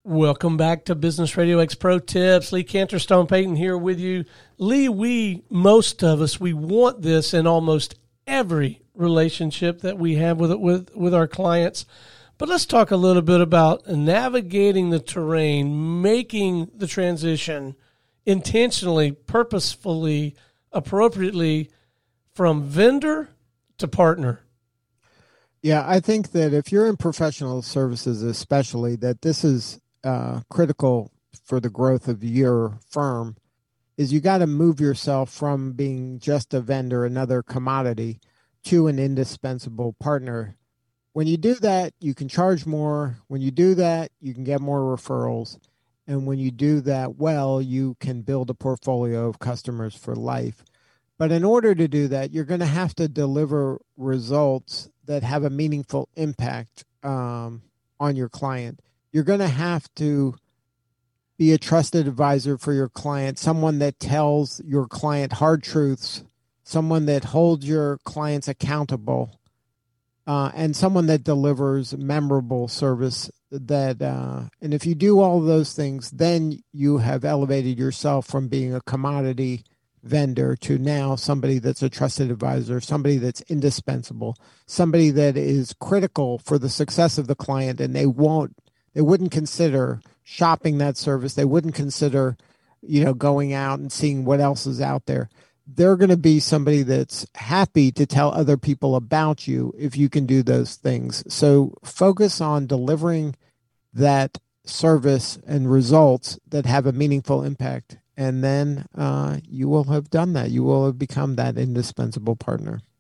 Welcome back to Business Radio X Pro Tips. Lee Canterstone Payton here with you. Lee, most of us, we want this in almost every relationship that we have with our clients. But let's talk a little bit about navigating the terrain, making the transition intentionally, purposefully, appropriately from vendor to partner. Yeah, I think that if you're in professional services especially, that this is critical for the growth of your firm, is you got to move yourself from being just a vendor, another commodity, to an indispensable partner. When you do that, you can charge more. When you do that, you can get more referrals. And when you do that well, you can build a portfolio of customers for life. But in order to do that, you're going to have to deliver results that have a meaningful impact on your client. You're going to have to be a trusted advisor for your client, someone that tells your client hard truths, someone that holds your clients accountable, and someone that delivers memorable service. And if you do all of those things, then you have elevated yourself from being a commodity vendor to now somebody that's a trusted advisor, somebody that's indispensable, somebody that is critical for the success of the client, and they wouldn't consider shopping that service. They wouldn't consider, going out and seeing what else is out there. They're going to be somebody that's happy to tell other people about you if you can do those things. So focus on delivering that service and results that have a meaningful impact. And then you will have done that. You will have become that indispensable partner.